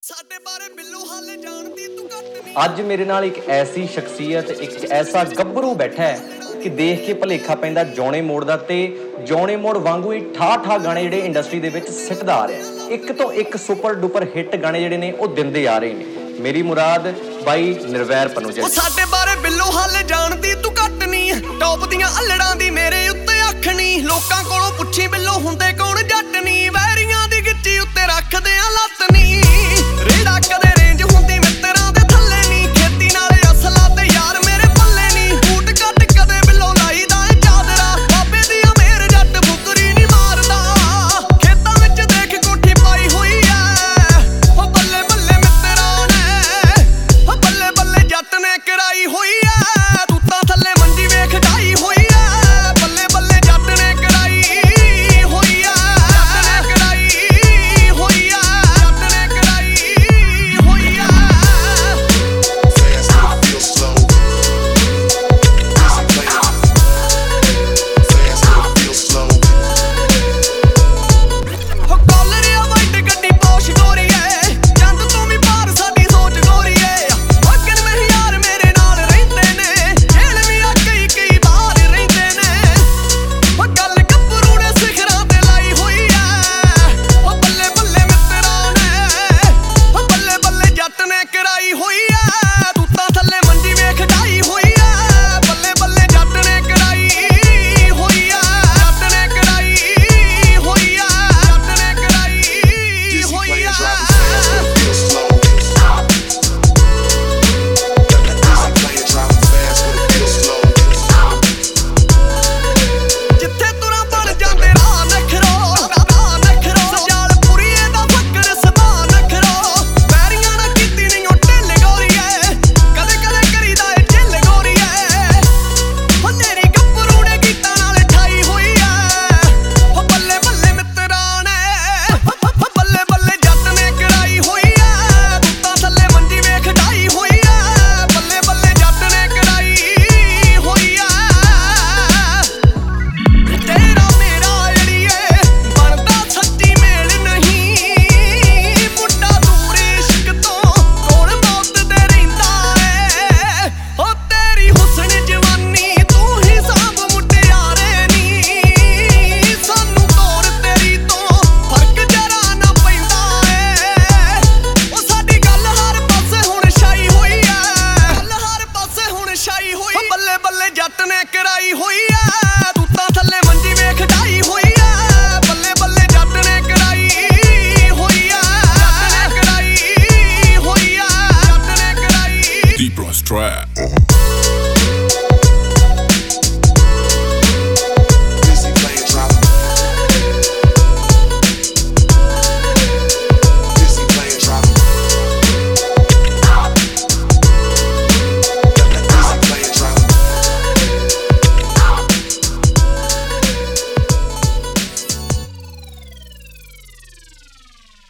ਸਾਡੇ ਬਾਰੇ ਬਿੱਲੋ ਹਾਲੇ ਜਾਣਦੀ ਤੂੰ ਘੱਟ ਨਹੀਂ। ਅੱਜ ਮੇਰੇ ਨਾਲ ਇੱਕ ਐਸੀ ਸ਼ਖਸੀਅਤ, ਇੱਕ ਐਸਾ ਗੱਭਰੂ ਬੈਠਾ ਹੈ ਕਿ ਦੇਖ ਕੇ ਭਲੇਖਾ ਪੈਂਦਾ ਜੌਣੇ ਮੋੜ ਦਾ, ਤੇ ਜੌਣੇ ਮੋੜ ਵਾਂਗੂ ਹੀ ਠਾਹ ਗਾਣੇ ਜਿਹੜੇ ਇੰਡਸਟਰੀ ਦੇ ਵਿੱਚ ਸਿੱਟਦਾ ਆ ਰਿਹਾ। ਇੱਕ ਤੋਂ ਇੱਕ ਸੁਪਰ ਡੁਪਰ ਹਿੱਟ ਗਾਣੇ ਜਿਹੜੇ ਨੇ ਉਹ ਦਿੰਦੇ ਆ ਰਹੇ ਨੇ। ਮੇਰੀ ਮੁਰਾਦ ਬਾਈ ਨਿਰਵੈਰ ਪਨੂਜਾ। ਉਹ ਸਾਡੇ ਬਾਰੇ ਬਿੱਲੋ ਹਾਲੇ ਜਾਣਦੀ ਤੂੰ ਘੱਟ ਨਹੀਂ। ਟੌਪ ਦੀਆਂ ਅਲੜਾਂ ਦੀ ਮੇਰੇ ਉੱਤੇ ਅੱਖ ਨਹੀਂ। ਲੋਕਾਂ ਕੋਲੋਂ ਪੁੱਛੀ ਬਿੱਲੋ ਹੁੰਦੇ ਕੌਣ ਜੱਟ ਨਹੀਂ। ਵੈਰੀਆਂ ਦੀ ਗਿੱਚੀ ਉੱਤੇ ਰੱਖਦੇ ਆ ਲੱਤ ਨਹੀਂ। ਰੇੜਾ ਕਦੇ ਰੇਂਜ ਹੁੰਦੀ ਮਿੱਤਰਾਂ ਦੇ ਥੱਲੇ ਨਹੀਂ। ਖੇਤੀ ਨਾਲੇ ਅਸਲਾ ਤੇ ਯਾਰ ਮੇਰੇ ਪੱਲੇ ਨਹੀਂ। ਬੂਟ ਕੱਟ ਕਦੇ ਬਿੱਲੋ ਲਾਈਦਾ ਏ ਚਾਦਰਾ। ਬਾਬੇ ਦੀ ਅਮੇਰ ਜੱਟ ਫੁਕਰੀ ਨਹੀਂ ਮਾਰਦਾ। ਖੇਤਾਂ ਵਿੱਚ ਦੇਖ ਕੋਠੀ ਪਾਈ ਹੋਈ ਐ। ਉਹ ਬੱਲੇ ਬੱਲੇ ਮਿੱਤਰਾਂ ਨੇ, ਉਹ ਬੱਲੇ ਬੱਲੇ ਜੱਟ ਨੇ ਕਰਾਈ ਹੋਈ ਐ। ਤੂੰ ਤਾਂ ਥੱਲੇ ਮੰਜੀ ਵੇਖ ਢਾਈ ਹੋਈ ਐ। ਬੱਲੇ ਬੱਲੇ ਜੱਟ ਨੇ ਕਰਾਈ ਹੋਈ ਐ। ਜੱਟ ਨੇ ਕਰਾਈ ਹੋਈ ਐ। ਜੱਟ ਨੇ ਕਰਾਈ ਹੋਈ ਐ। ਹੋ ਕਾਲਰਿਆ ਵਾਈਟ ਗੱਡੀ ਪੋਸ਼ ਗੋਰੀਏ। ਚੰਦ ਤੋਂ ਵੀ ਪਾਰ ਸਾਡੀ ਸੋਚ ਗੋਰੀਏ। ਵਗਨ ਮਹਿਯਾਰ ਮੇਰੇ ਨਾਲ ਰਹਿੰਦੇ ਨੇ। ਜੇਲ੍ਹ ਵੀ ਆ ਕਈ ਬਾਹਰ ਰਹਿੰਦੇ ਨੇ। ਹੋ ਗੱਲ ਗੱਭਰੂ ਨੇ ਸਿਖਰਾਂ ਤੇ ਲਾਈ ਹੋਈ ਐ। ਹੋ ਬੱਲੇ ਬੱਲੇ ਮਿੱਤਰਾਂ ਨੇ, ਹੋ ਬੱਲੇ ਬੱਲੇ ਜੱਟ ਨੇ ਕਰਾਈ ਹੋਈ ਐ। ਤੂੰ ਤਾਂ ਥੱਲੇ ਮੰਜੀ ਵੇਖ ਢਾਈ ਹੋਈ ਐ। ਬੱਲੇ ਬੱਲੇ ਜੱਟ ਨੇ ਕਰਾਈ ਹੋਈ ਐ। ਜੱਟ ਨੇ ਕਰਾਈ ਹੋਈ ਐ। ਜੱਟ ਨੇ ਕਰਾਈ ਹੋਈ ਐ। ਜਿੱਥੇ ਤੁਰਾਂ ਬਣ ਜਾਂਦੇ ਰਾਹ ਨਖਰੋ। ਸਜਾਲ ਪੁਰੀਏ ਦਾ ਫੱਕਰ ਸਭਾ ਨਖਰੋ। ਵੈਰੀਆਂ ਨਾ ਕੀਤੀ ਨਹੀਂ ਉਹ ਢਿੱਲ ਗੋਰੀਏ। ਕਦੇ ਕਦੇ ਕਰੀਦਾ ਏ ਢਿੱਲ ਗੋਰੀਏ। ਹੋ ਤੇਰੀ ਗੱਭਰੂ ਨੇ ਗੀਤਾਂ ਨਾਲ ਠਾਈ ਹੋਈ ਐ। ਹੋ ਬੱਲੇ ਬੱਲੇ ਮਿੱਤਰਾਂ ਨੇ, ਹੋ ਬੱਲੇ ਬੱਲੇ ਜੱਟ ਨੇ ਕਰਾਈ ਹੋਈ ਐ। ਤੂੰ ਤਾਂ ਥੱਲੇ ਮੰਜੀ ਵੇਖ ਢਾਈ ਹੋਈ ਐ। ਬੱਲੇ ਬੱਲੇ ਜੱਟ ਨੇ ਕਰਾਈ ਹੋਈ ਐ। ਤੇਰਾ ਮੇਰਾ ਅੜੀਏ ਬਣਦਾ ਸੱਚੀ ਮੇਲ ਨਹੀਂ। ਮੁੰਡਾ ਦੂਰ ਇਸ਼ਕ ਤੋਂ ਕੋਲ ਮੌਤ ਦੇ ਰਹਿੰਦਾ ਏ। ਹੋ ਤੇਰੀ ਹੁਸਨ ਜਵਾਨੀ ਤੂੰ ਹੀ ਸਾਂਭ ਮੁਟਿਆਰੇ ਨੀ। ਸਾਨੂੰ ਤੋਰ ਤੇਰੀ ਤੋਂ ਫਰਕ ਜਰਾ ਨਾ ਪੈਂਦਾ ਏ। ਉਹ ਸਾਡੀ ਗੱਲ ਹਰ ਪਾਸੇ ਹੁਣ ਛਾਈ ਹੋਈ ਐ। ਗੱਲ ਹਰ ਪਾਸੇ ਹੁਣ ਛਾਈ ਹੋਈ। ਬੱਲੇ ਬੱਲੇ ਜੱਟ ਨੇ ਕਰਾਈ ਹੋਈ ਐ। ਤੂੰ ਤਾਂ ਥੱਲੇ ਮੰਜੀ ਵੇਖ ਢਾਈ ਹੋਈ ਐ। ਬੱਲੇ ਬੱਲੇ ਜੱਟ ਨੇ ਕਰਾਈ ਹੋਈ ਐ। ਜੱਟ ਨੇ ਕਰਾਈ ਹੋਈ ਐ। ਜੱਟ ਨੇ ਕਰਾਈ Deep Rust Trap.